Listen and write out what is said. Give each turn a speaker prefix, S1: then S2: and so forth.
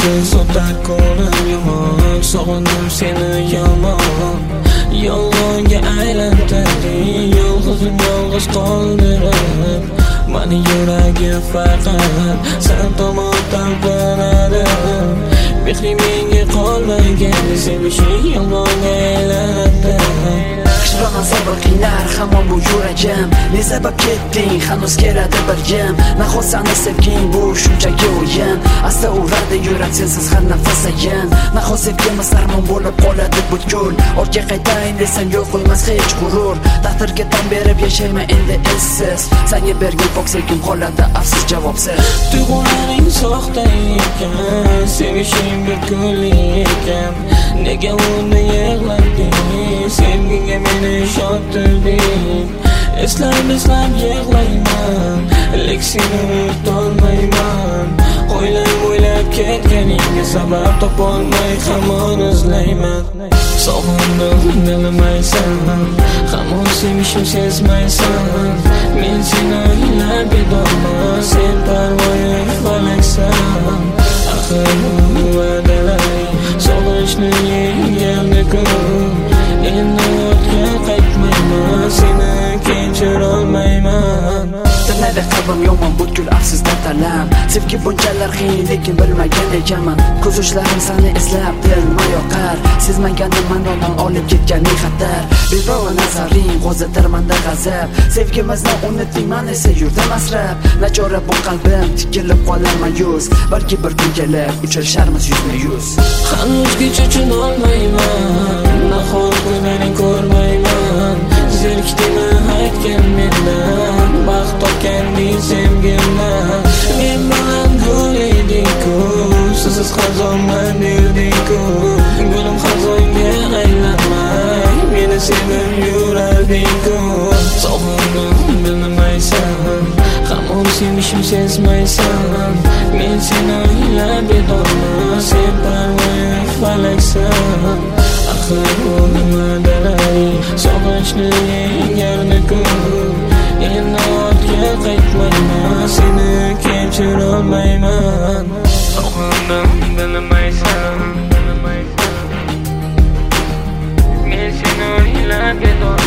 S1: sensiz o'tar ko'rim yomon, sog'indim seni yomon. Yolg'onga aylantirding, yolg'iz qoldirib mani yuragim faqat sen tomon talpinadi. Mehring menga qolmagan, sevishing yolg'onga aylanadi.
S2: Qishloqdan sabr qiynar hamon bu yuragim. Ne sabab ketding, hanuz keladi bir yam. Nahot seni sevging bu shunchaki o'yin. Asta uradi yurak sensiz har nafasayin. Nahot sevgimiz armon bo'lib qoladi butkul. Ortga qaytayin desam yo'q qo'ymas hech g'urur. Taqdirga tan berib yashayman endi essiz. Senga bergan pok sevgim qoladi afsus javobsiz.
S1: Tuyg'ularing soxta ekan, sevishing bir kunlik ekan. Nega uni yig'lading, sevgiga meni ishontirding. Eslab yig'layman, lek seni unutolmayman. O'ylab ketganingga sabab topolmay hamon izlayman. Sog'indim bilmaysan, hamon sevishim sezmaysan. Men seni o'ylab bedorman, sen parvoyi falaksan. Axir bu va'dalar sog'inchni yenggandiku. Endi ortga qaytmayman, seni kechirolmayman.
S2: Tanada qalbim yomon butkul afsusdan talam. Sevgi bunchalar qiyin lekin bilmagan ekanman. Ko'z yoshlarim seni eslab dilma yoqar. Sezmaganim mandodan olib ketganing xatar. Beparvo nazaring qo'zitar menda g'azab. Sevgimizni unutding, men esa yurdim asrab. Nachora bu qalbim tikilib qolar mayus. Balki bir kun kelib uchrasharmiz yuzma-yuz.
S1: Hanuzgacha tushunolmayman, nahot kunlaring ko'rmayman. Zerikdimi aytgan mendan, baxt topganding sevgimdan. Men bilan gul eding-ku, siz xazonman derding-ku. Gulim xazonga aylanmay, meni sevib yurarding-ku. Sog'indim bilmaysan, hamon sevishim sezmaysan. Men seni o'ylab bedorman, sen parvoyi falaksan. Axir bu va'dalaring sog'inchni yengardi-ku. Endi ortga qaytmayman, seni kechirolmayman. Sog'indim bilmaysan, men seni o'ylab bedorman.